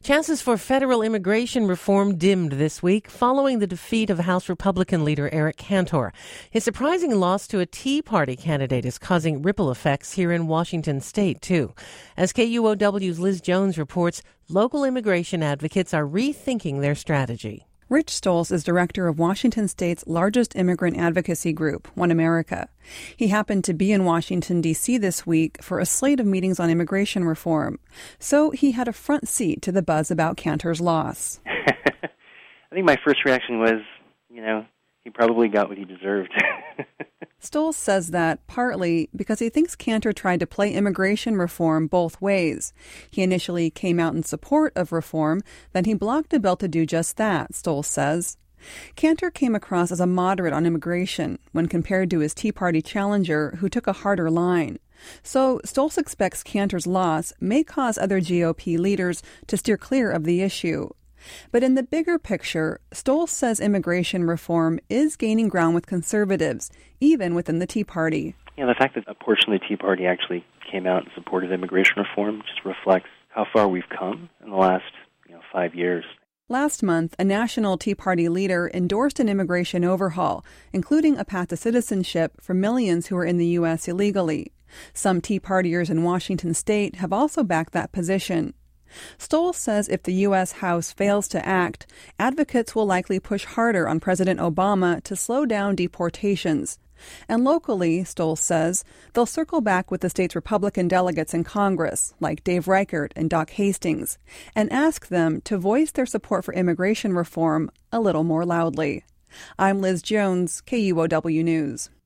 Chances for federal immigration reform dimmed this week following the defeat of House Republican leader Eric Cantor. His surprising loss to a Tea Party candidate is causing ripple effects here in Washington state, too. As KUOW's Liz Jones reports, local immigration advocates are rethinking their strategy. Rich Stolz is director of Washington state's largest immigrant advocacy group, One America. He happened to be in Washington, D.C. this week for a slate of meetings on immigration reform. So he had a front seat to the buzz about Cantor's loss. I think my first reaction was, he probably got what he deserved. Stolz says that partly because he thinks Cantor tried to play immigration reform both ways. He initially came out in support of reform, then he blocked a bill to do just that, Stolz says. Cantor came across as a moderate on immigration when compared to his Tea Party challenger, who took a harder line. So Stolz expects Cantor's loss may cause other GOP leaders to steer clear of the issue. But in the bigger picture, Stolz says immigration reform is gaining ground with conservatives, even within the Tea Party. The fact that a portion of the Tea Party actually came out in support of immigration reform just reflects how far we've come in the last 5 years. Last month, a national Tea Party leader endorsed an immigration overhaul, including a path to citizenship for millions who are in the U.S. illegally. Some Tea Partiers in Washington state have also backed that position. Stolz says if the U.S. House fails to act, advocates will likely push harder on President Obama to slow down deportations. And locally, Stolz says, they'll circle back with the state's Republican delegates in Congress, like Dave Reichert and Doc Hastings, and ask them to voice their support for immigration reform a little more loudly. I'm Liz Jones, KUOW News.